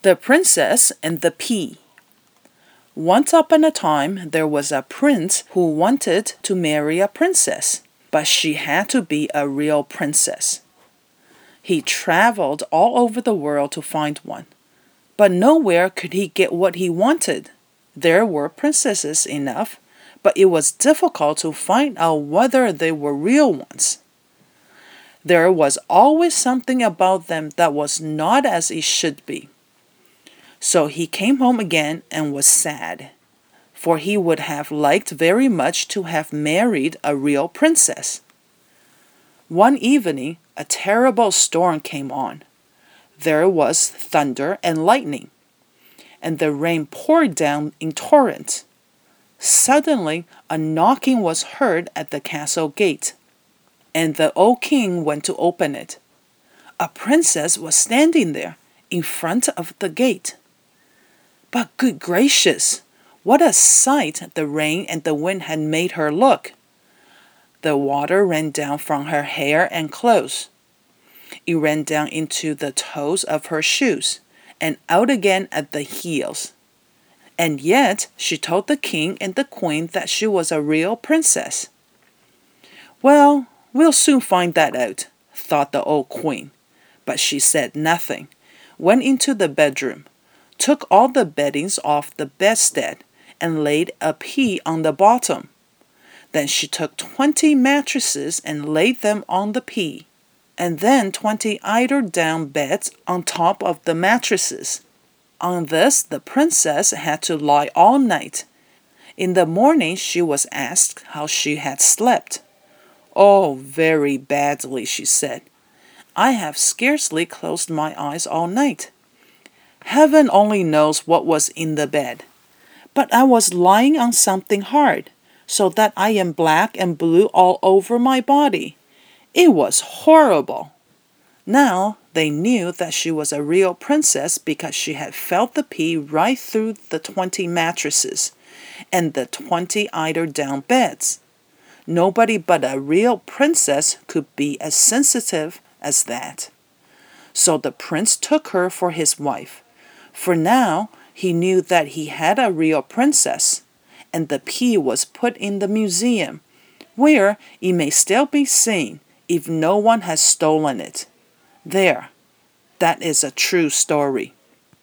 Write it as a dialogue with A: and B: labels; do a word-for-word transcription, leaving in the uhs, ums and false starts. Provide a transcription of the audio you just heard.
A: The Princess and the Pea. Once upon a time, there was a prince who wanted to marry a princess, but she had to be a real princess. He traveled all over the world to find one, but nowhere could he get what he wanted. There were princesses enough, but it was difficult to find out whether they were real ones. There was always something about them that was not as it should be. So he came home again and was sad, for he would have liked very much to have married a real princess. One evening, a terrible storm came on. There was thunder and lightning, and the rain poured down in torrents. Suddenly, a knocking was heard at the castle gate, and the old king went to open it. A princess was standing there, in front of the gate. But good gracious, what a sight the rain and the wind had made her look! The water ran down from her hair and clothes. It ran down into the toes of her shoes, and out again at the heels. And yet she told the king and the queen that she was a real princess. Well, we'll soon find that out, thought the old queen. But she said nothing, went into the bedroom, took all the beddings off the bedstead, and laid a pea on the bottom. Then she took twenty mattresses and laid them on the pea, and then twenty eider-down beds on top of the mattresses. On this the princess had to lie all night. In the morning she was asked how she had slept. "Oh, very badly," she said. "I have scarcely closed my eyes all night. Heaven only knows what was in the bed. But I was lying on something hard, so that I am black and blue all over my body. It was horrible." Now they knew that she was a real princess because she had felt the pea right through the twenty mattresses and the twenty eider-down beds. Nobody but a real princess could be as sensitive as that. So the prince took her for his wife. For now he knew that he had a real princess, and the pea was put in the museum, where it may still be seen if no one has stolen it. There, that is a true story.